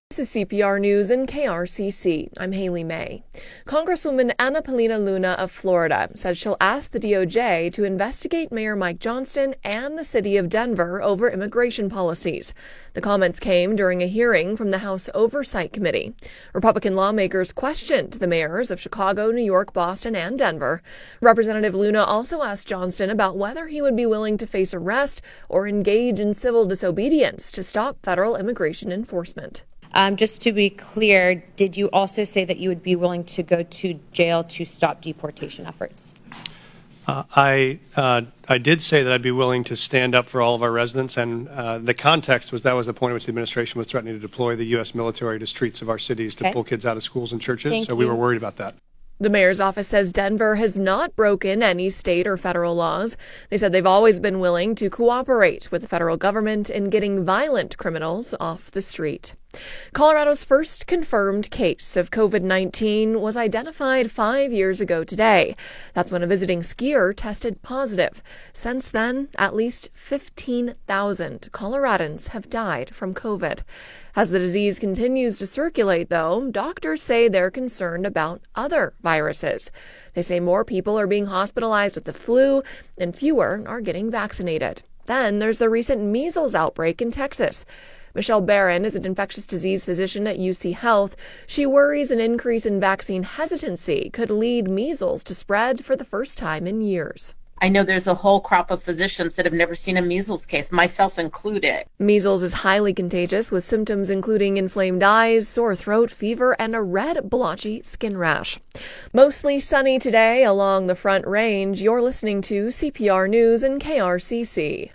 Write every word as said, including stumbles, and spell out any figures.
This is C P R News and K R C C. I'm Haley May. Congresswoman Anna Paulina Luna of Florida said she'll ask the D O J to investigate Mayor Mike Johnston and the city of Denver over immigration policies. The comments came during a hearing from the House Oversight Committee. Republican lawmakers questioned the mayors of Chicago, New York, Boston, and Denver. Representative Luna also asked Johnston about whether he would be willing to face arrest or engage in civil disobedience to stop federal immigration enforcement. Um, just to be clear, did you also say that you would be willing to go to jail to stop deportation efforts? Uh, I uh, I did say that I'd be willing to stand up for all of our residents, and uh, the context was that was the point at which the administration was threatening to deploy the U S military to streets of our cities to Okay. pull kids out of schools and churches, Thank so we you. were worried about that. The mayor's office says Denver has not broken any state or federal laws. They said they've always been willing to cooperate with the federal government in getting violent criminals off the street. Colorado's first confirmed case of COVID nineteen was identified five years ago today. That's when a visiting skier tested positive. Since then, at least fifteen thousand Coloradans have died from COVID. As the disease continues to circulate, though, doctors say they're concerned about other viruses. They say more people are being hospitalized with the flu and fewer are getting vaccinated. Then there's the recent measles outbreak in Texas. Michelle Barron is an infectious disease physician at U C Health. She worries an increase in vaccine hesitancy could lead measles to spread for the first time in years. I know there's a whole crop of physicians that have never seen a measles case, myself included. Measles is highly contagious with symptoms including inflamed eyes, sore throat, fever, and a red, blotchy skin rash. Mostly sunny today along the Front Range. You're listening to C P R News and K R C C.